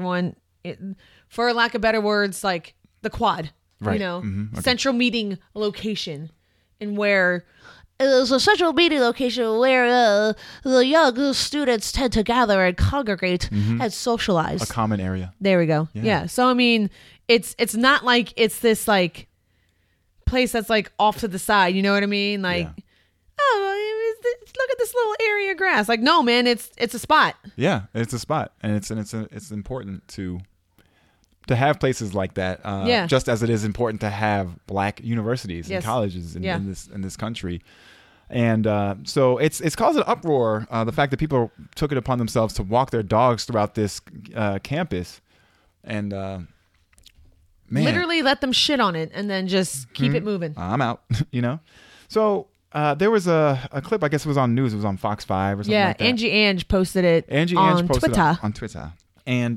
for lack of better words, like the quad, you know, central meeting location, and where it's a central meeting location where the young students tend to gather and congregate and socialize. A common area. There we go. Yeah. So I mean, it's not like it's this like place that's like off to the side. You know what I mean? Like. Yeah. Oh, look at this little area of grass. Like, no, man, it's a spot. Yeah, it's a spot, and it's important to have places like that. Just as it is important to have Black universities and colleges in this country. And so it's caused an uproar. The fact that people took it upon themselves to walk their dogs throughout this campus, and man, literally let them shit on it, and then just keep it moving. I'm out. You know, so. There was a clip, I guess it was on news. It was on Fox 5 or something like that. Angie Ange posted it on Twitter. On Twitter. And,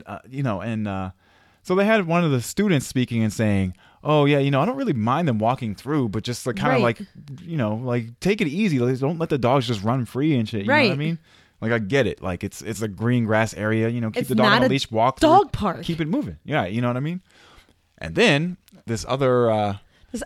so they had one of the students speaking and saying, oh, yeah, you know, I don't really mind them walking through, but just like kind of like, you know, like take it easy. Like, don't let the dogs just run free and shit. You know what I mean? Like, I get it. Like, it's a green grass area. You know, keep the dog on a leash, walk through. Dog park. Keep it moving. Yeah, you know what I mean? And then this other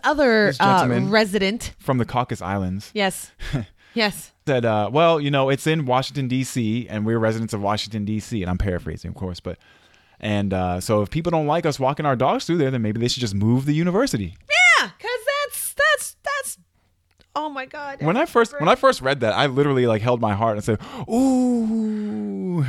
resident from the Caucasus Islands. Yes. Said, well, you know, it's in Washington, D.C., and we're residents of Washington, D.C., and I'm paraphrasing, of course, but, and so if people don't like us walking our dogs through there, then maybe they should just move the university. Yeah, because that's, oh my God. When I first read that, I literally like held my heart and said, ooh.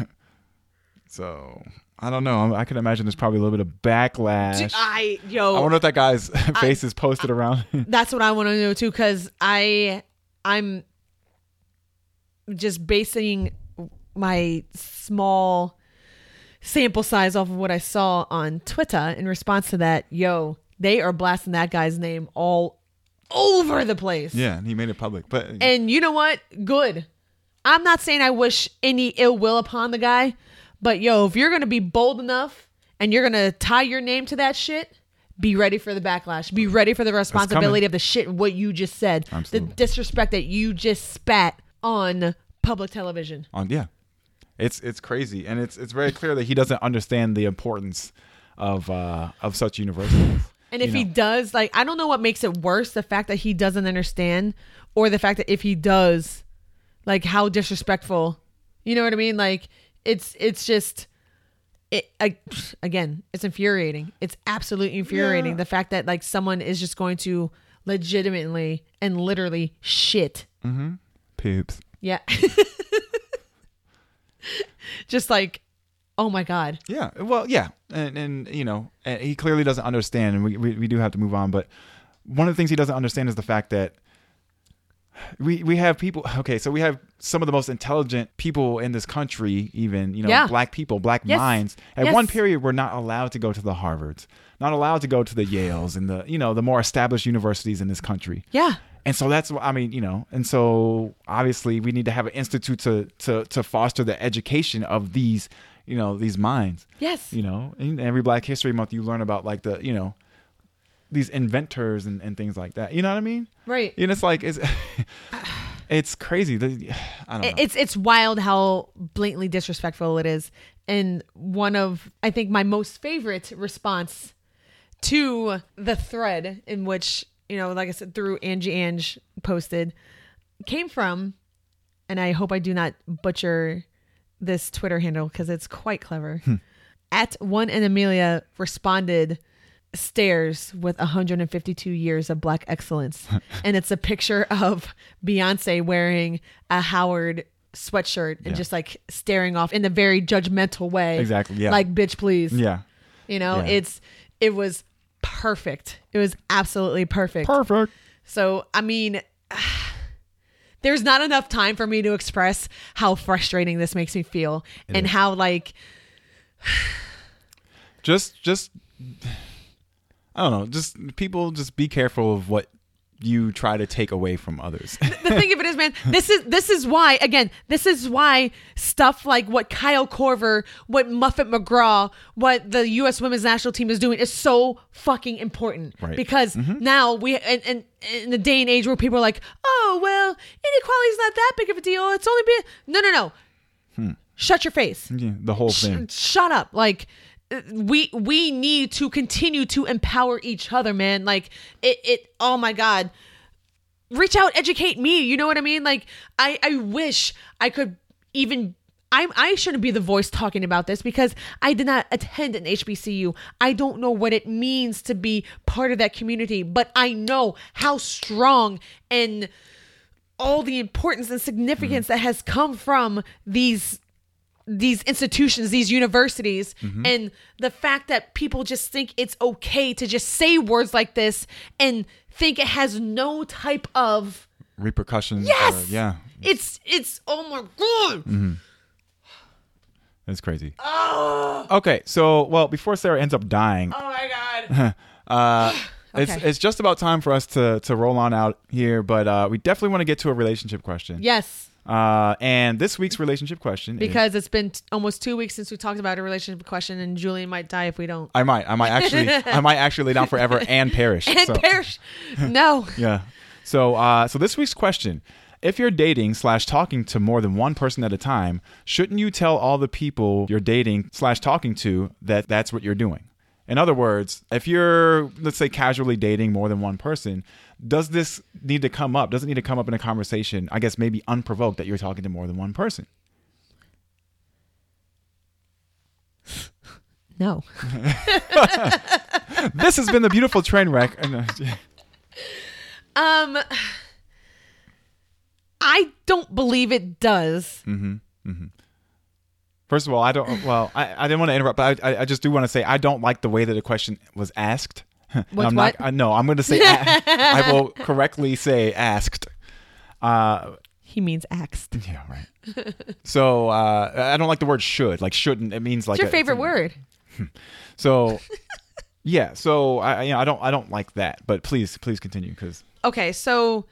So... I don't know. I can imagine there's probably a little bit of backlash. I wonder if that guy's face is posted around. That's what I want to know too, because I I'm just basing my small sample size off of what I saw on Twitter in response to that. Yo, they are blasting that guy's name all over the place. Yeah, and he made it public. And you know what? Good. I'm not saying I wish any ill will upon the guy, but yo, if you're going to be bold enough and you're going to tie your name to that shit, be ready for the backlash. Be ready for the responsibility of the shit, what you just said. Absolutely. The disrespect that you just spat on public television. Yeah. It's crazy. And it's very clear that he doesn't understand the importance of such universities. And if he does, like, I don't know what makes it worse, the fact that he doesn't understand, or the fact that if he does, like, how disrespectful. You know what I mean? Like, it's just, again, it's infuriating. It's absolutely infuriating. Yeah. The fact that, like, someone is just going to legitimately and literally shit. Mm-hmm. Poops. Yeah. Just like, oh my God. Yeah. Well, yeah. And you know, and he clearly doesn't understand, and we do have to move on. But one of the things he doesn't understand is the fact that we have people. Okay, so we have some of the most intelligent people in this country, even, you know, black people, black minds. At one period, we're not allowed to go to the Harvards, not allowed to go to the Yales and the, you know, the more established universities in this country. Yeah. And so that's what I mean, you know, and so obviously we need to have an institute to foster the education of these, you know, these minds. Yes. You know, in every Black History Month, you learn about, like, the, you know, these inventors and things like that. You know what I mean? Right. And it's like, it's crazy. I don't know. It's wild how blatantly disrespectful it is. And one of, I think, my most favorite response to the thread in which, you know, like I said, through Angie Ange posted, came from, and I hope I do not butcher this Twitter handle because it's quite clever. At One and Amelia responded, "Stairs with 152 years of Black excellence." And it's a picture of Beyonce wearing a Howard sweatshirt and just like staring off in a very judgmental way. Exactly. Yeah. Like, bitch, please. Yeah. You know, Yeah. it was perfect. It was absolutely perfect. Perfect. So, I mean, there's not enough time for me to express how frustrating this makes me feel and how, like, just I don't know, just people, just be careful of what you try to take away from others. The thing of it is, man, this is why stuff like what Kyle Korver, what Muffet McGraw, what the U.S. women's national team is doing is so fucking important. Right. Because now we, and in the day and age where people are like, oh, well, inequality is not that big of a deal. It's only no. Shut your face. Yeah, the whole thing. Shut up. Like, we need to continue to empower each other, man. Like, oh my God, reach out, educate me. You know what I mean? Like, I wish I could even, I shouldn't be the voice talking about this because I did not attend an HBCU. I don't know what it means to be part of that community, but I know how strong and all the importance and significance that has come from these institutions, these universities, and the fact that people just think it's okay to just say words like this and think it has no type of repercussions. Yes. Yeah. It's oh my God. It's crazy. Oh. Okay. So, well, before Sarah ends up dying. Oh my God. It's just about time for us to roll on out here, but we definitely want to get to a relationship question. Yes. And this week's relationship question because it's been almost 2 weeks since we talked about a relationship question, and Julian might die if we don't. I might actually lay down forever and perish. Perish. No. Yeah. So this week's question: if you're dating / talking to more than one person at a time, shouldn't you tell all the people you're dating / talking to that that's what you're doing? In other words, if you're, let's say, casually dating more than one person, does this need to come up? Does it need to come up in a conversation, I guess maybe unprovoked, that you're talking to more than one person? No. This has been the beautiful train wreck. I don't believe it does. First of all, I didn't want to interrupt, but I just do want to say I don't like the way that the question was asked. I'm going to say, I will correctly say asked. He means axed. Yeah, right. So I don't like the word should. Like shouldn't. It means like It's your favorite word. So yeah. So I don't like that. But please continue because. Okay, so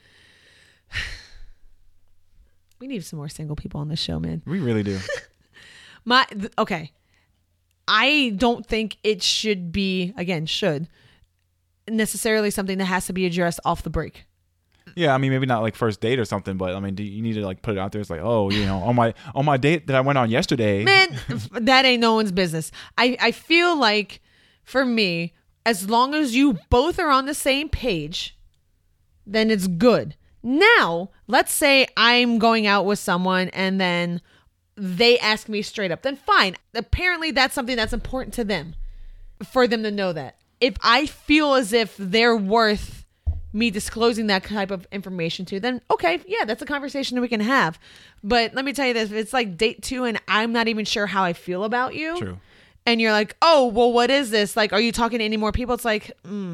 we need some more single people on this show, man. We really do. Okay. I don't think it should be, again, should necessarily something that has to be addressed off the break. Yeah, I mean, maybe not like first date or something, but I mean, do you need to like put it out there? It's like, oh, on my date that I went on yesterday. Man, that ain't no one's business. I feel like for me, as long as you both are on the same page, then it's good. Now, let's say I'm going out with someone and then they ask me straight up, then fine. Apparently that's something that's important to them for them to know that. If I feel as if they're worth me disclosing that type of information to, then okay, yeah, that's a conversation that we can have. But let me tell you this, if it's like date 2 and I'm not even sure how I feel about you. True. And you're like, oh, well, what is this? Like, are you talking to any more people? It's like,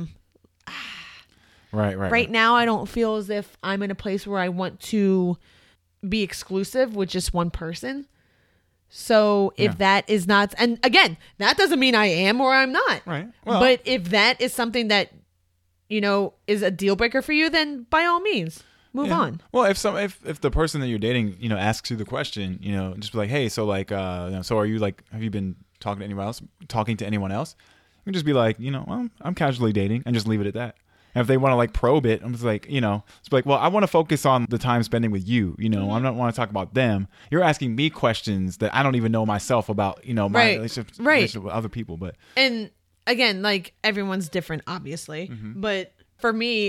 Right now, I don't feel as if I'm in a place where I want to be exclusive with just one person. So if that is not, and again, that doesn't mean I am or I'm not. Right. Well, but if that is something that, is a deal breaker for you, then by all means, move on. Well, if the person that you're dating, asks you the question, just be like, hey, so like, so are you like, have you been talking to anyone else? You can just be like, well, I'm casually dating, and just leave it at that. And if they want to like probe it, I'm just like, it's like, well, I want to focus on the time spending with you. I don't want to talk about them. You're asking me questions that I don't even know myself about, my relationship with other people. But and again, like everyone's different, obviously. Mm-hmm. But for me,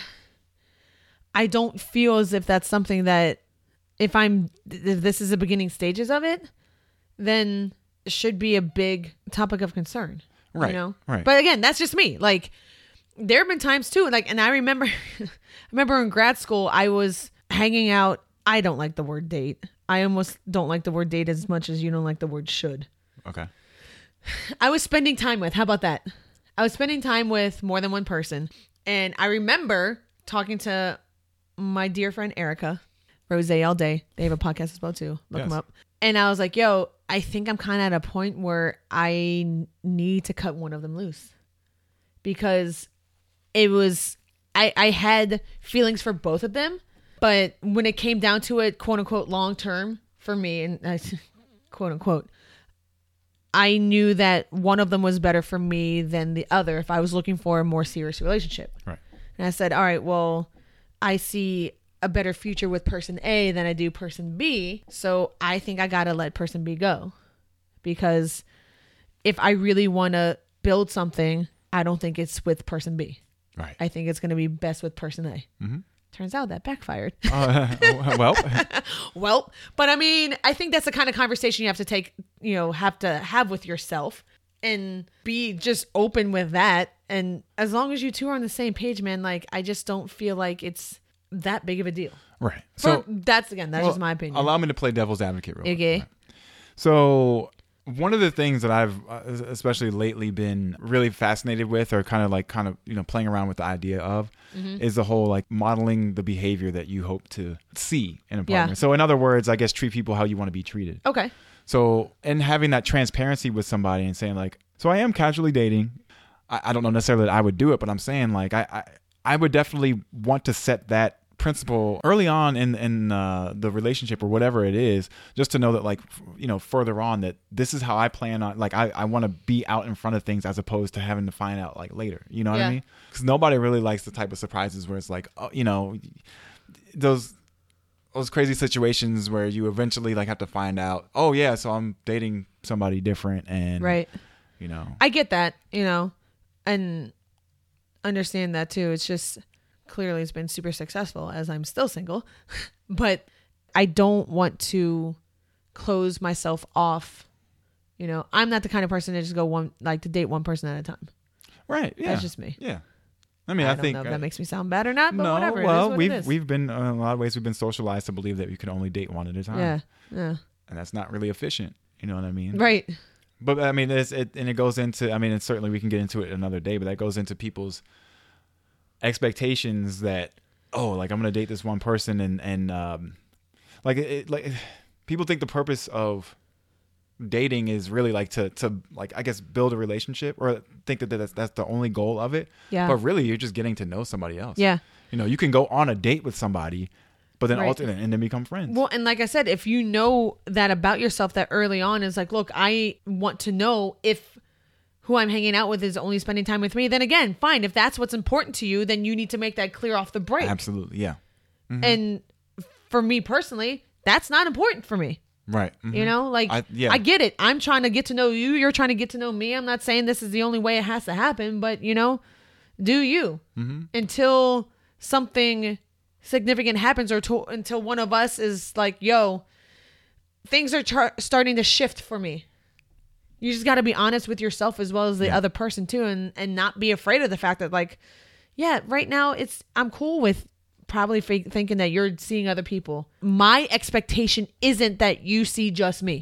I don't feel as if that's something that if this is the beginning stages of it, then it should be a big topic of concern. Right. Right. But again, that's just me. Like, there have been times too, like, and I remember in grad school, I was hanging out. I don't like the word date. I almost don't like the word date as much as you don't like the word should. Okay. I was spending time with, how about that? I was spending time with more than one person. And I remember talking to my dear friend, Erica, Rose all day. They have a podcast as well too. Look them up. And I was like, yo, I think I'm kind of at a point where I need to cut one of them loose because it was, I had feelings for both of them, but when it came down to it, quote unquote, long term for me, and quote unquote, I knew that one of them was better for me than the other if I was looking for a more serious relationship. Right. And I said, all right, well, I see a better future with person A than I do person B. So I think I got to let person B go because if I really want to build something, I don't think it's with person B. Right. I think it's going to be best with person A. Mm-hmm. Turns out that backfired. Well, but I mean, I think that's the kind of conversation you have to take, have with yourself and be just open with that. And as long as you two are on the same page, man, like, I just don't feel like it's that big of a deal. Right. So that's just my opinion. Allow me to play devil's advocate real quick. Okay. Right. So one of the things that I've especially lately been really fascinated with or kind of playing around with the idea of is the whole like modeling the behavior that you hope to see in a partner. Yeah. So in other words, I guess treat people how you want to be treated. Okay. So and having that transparency with somebody and saying like, so I am casually dating. I don't know necessarily that I would do it, but I'm saying like I would definitely want to set that principle early on in the relationship or whatever it is, just to know that like, further on that this is how I plan on, like, I want to be out in front of things as opposed to having to find out like later, what I mean? Because nobody really likes the type of surprises where it's like, those crazy situations where you eventually like have to find out, oh yeah, so I'm dating somebody different and right. I get that, and understand that too. It's just clearly it's been super successful as I'm still single, but I don't want to close myself off. I'm not the kind of person to just to date one person at a time. Right. Yeah. That's just me. Yeah. I mean, I don't think know if that makes me sound bad or not, but no, whatever. Well, it is. we've been in a lot of ways we've been socialized to believe that you can only date one at a time. Yeah. Yeah. And that's not really efficient. You know what I mean? Right. But I mean, it goes into, I mean, and certainly we can get into it another day, but that goes into people's expectations that oh, like I'm gonna date this one person, and like people think the purpose of dating is really like to like, I guess, build a relationship, or think that that's the only goal of it. Yeah. But really, you're just getting to know somebody else. Yeah. You know, you can go on a date with somebody, but then Right. and then become friends. Well, and like I said, if you know that about yourself, that early on is like, look, I want to know if who I'm hanging out with is only spending time with me, then again, fine. If that's what's important to you, then you need to make that clear off the break. Absolutely. Yeah. Mm-hmm. And for me personally, that's not important for me. Right. Mm-hmm. You know, like I get it. I'm trying to get to know you. You're trying to get to know me. I'm not saying this is the only way it has to happen, but you know, do you until something significant happens, or until one of us is like, yo, things are starting to shift for me. You just got to be honest with yourself as well as the other person too, and not be afraid of the fact that, like, yeah, right now I'm cool with probably thinking that you're seeing other people. My expectation isn't that you see just me.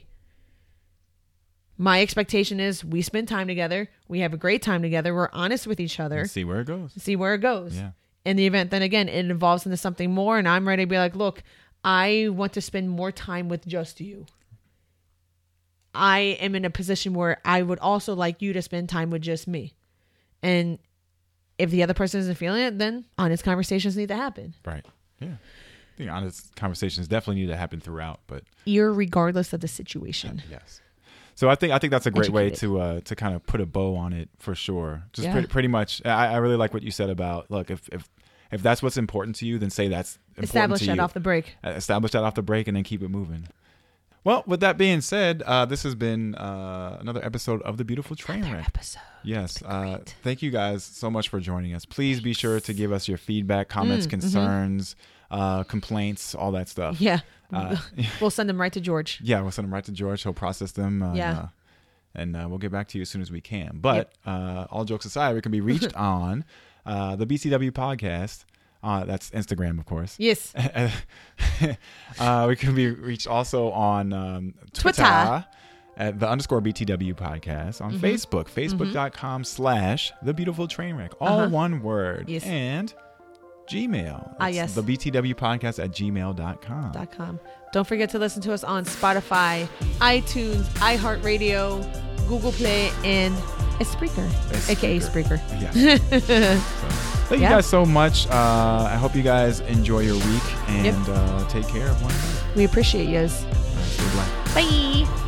My expectation is we spend time together. We have a great time together. We're honest with each other. Let's see where it goes. Yeah. In the event, then again, it evolves into something more, and I'm ready to be like, look, I want to spend more time with just you. I am in a position where I would also like you to spend time with just me. And if the other person isn't feeling it, then honest conversations need to happen. Right. Yeah. I think honest conversations definitely need to happen throughout, but irregardless of the situation. Yes. So I think that's a great way to kind of put a bow on it, for sure. Just pretty much. I really like what you said about, look, if that's what's important to you, then say that's important establish to that you. off the break. Establish that off the break, and then keep it moving. Well, with that being said, this has been another episode of The Beautiful Trainwreck. Yes. Thank you guys so much for joining us. Please be sure to give us your feedback, comments, concerns, complaints, all that stuff. Yeah. We'll send them right to George. Yeah, we'll send them right to George. He'll process them. And we'll get back to you as soon as we can. But all jokes aside, we can be reached on the BTW podcast. That's Instagram, of course. Yes. We can be reached also on Twitter at the _BTW podcast, on Facebook, facebook.com/The Beautiful Trainwreck, all one word. Yes. And Gmail. Yes. The BTW podcast at gmail.com. Don't forget to listen to us on Spotify, iTunes, iHeartRadio, Google Play, and Spreaker, aka Spreaker. Yeah. Thank you guys so much. I hope you guys enjoy your week, and take care of one another. We appreciate yous. Good luck. Bye.